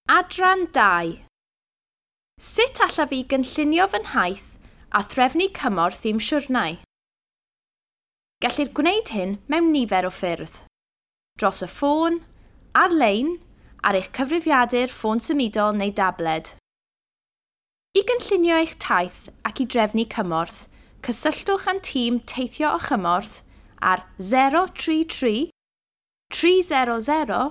Adran 2. Sut allaf fi gynllunio fy nhaith a threfnu cymorth i'm siwrnau? Gellir gwneud hyn mewn nifer o ffyrdd. Dros y ffôn, ar-lein, ar eich cyfrifiadur ffôn symudol neu dabled. I gynllunio eich taith ac i drefnu cymorth, cysylltwch â'n tîm teithio o chymorth ar 033 300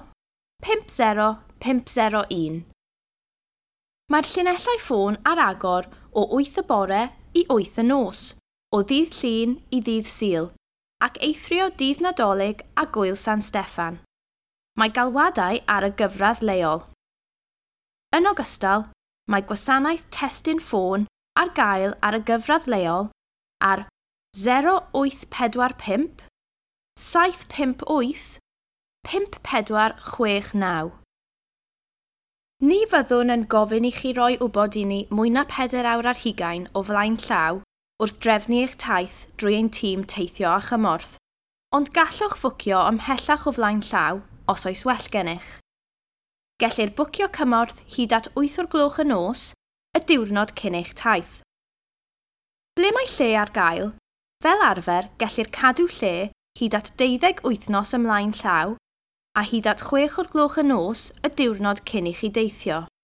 50501. Mae'r llinellau ffôn ar agor o 8 y bore i 8 y nos, o ddydd Llun i ddydd Sul, ac eithrio dydd Nadolig a Gwyl San Steffan. Mae galwadau ar y gyfradd leol. Yn ogystal, mae gwasanaeth testun ffôn ar gael ar y gyfradd leol ar 0845 758 5469. Ni fyddwn yn gofyn i chi roi wybod i ni mwy na 4 awr ar hugain o flaen llaw wrth drefnu eich taith drwy ein tîm teithio a chymorth, ond gallwch fwcio ymhellach o flaen llaw os oes well gennych. Gellir bwcio cymorth hyd at 8 o'r gloch y nos, y diwrnod cyn eich taith. Ble mae lle ar gael, fel arfer gellir cadw lle hyd at 12 wythnos ymlaen llaw a hyd at 6 o'r gloch y nos y diwrnod cyn i chi deithio.